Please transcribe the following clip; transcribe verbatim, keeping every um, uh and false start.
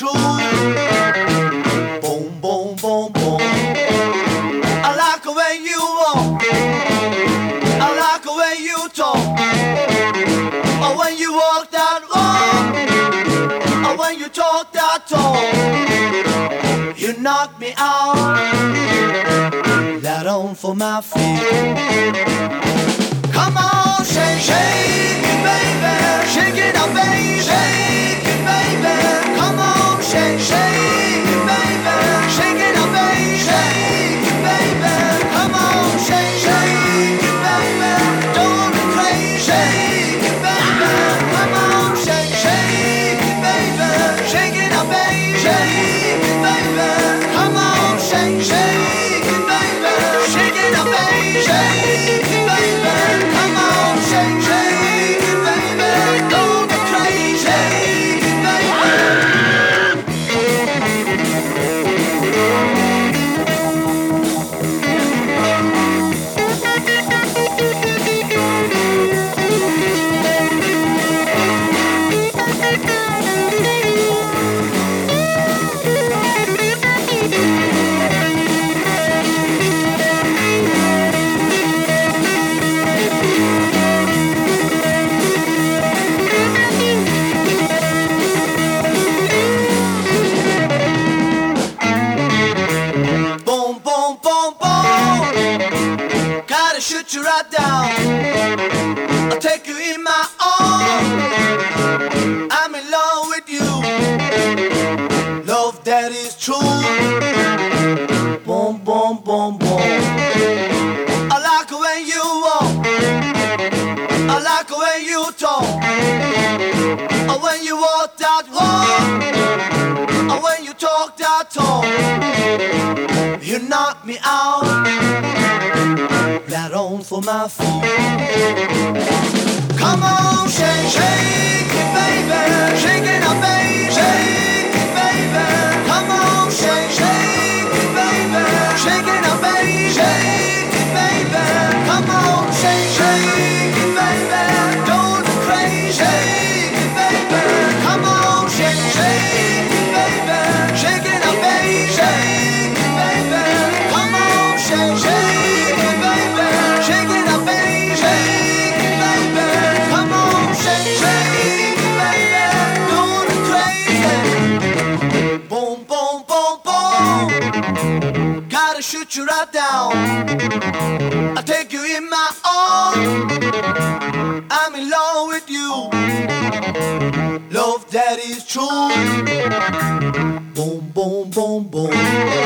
true. Boom, boom, boom, boom. I like the way you walk. I like the way you talk. Or when you walk that walk. Or when you talk that talk. You knock me out. That on for my feet. Come on, shake, shake it, baby. Shake it up, baby. Shake it, baby. Come on, shake, shake it, baby. Shake it up, baby. Shake it, baby. Come on, shake, shake it, baby. Don't be crazy. Shake it, baby. Come on, shake, shake it, baby. Shake it up, baby. Shake it, baby. Come on, shake, shake it, baby. Shake it up, baby. Shake it, baby. Come on, shake, shake it, baby. Don't be crazy. Shake it, baby. Boom, boom, boom, boom. Gotta shoot you right down. I'll take you in my arms. I'm in love with you. Love that is true. Boom, boom, boom, boom. I like the way you walk. I like the way you talk. Or when you walk that walk. Or when you talk that talk. You knock me out. Flat on for my feet. Come on, shake, shake it, baby. Shake it up, baby. Shake it, baby. Come on, shake, shake it, baby. Shake it up, baby. Shake it, baby. Come on, shake, shake it, baby. Don't be crazy. Shake it, baby. Come on, shake, shake it, baby. Shake it up, baby. Shake it, baby. Come on, shake, shake it, baby. Shake it up, baby. Shake it, baby. Come on, shake, shake it, baby. Don't be crazy. Boom, boom, boom, boom. Gotta shoot you right down. I'll take you in my arms. I'm in love with you. Love that is true. Boom, boom, boom, boom.